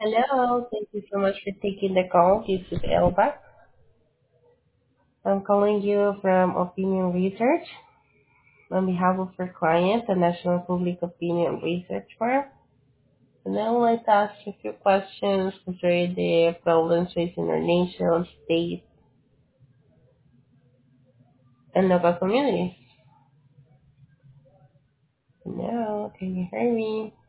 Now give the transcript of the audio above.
Hello, thank you so much for taking the call. This is Elba. I'm calling you from Opinion Research on behalf of our client, the National Public Opinion Research Firm. And I would like to ask you a few questions concerning the problems facing our nation, state, and local communities. Hello, can you hear me?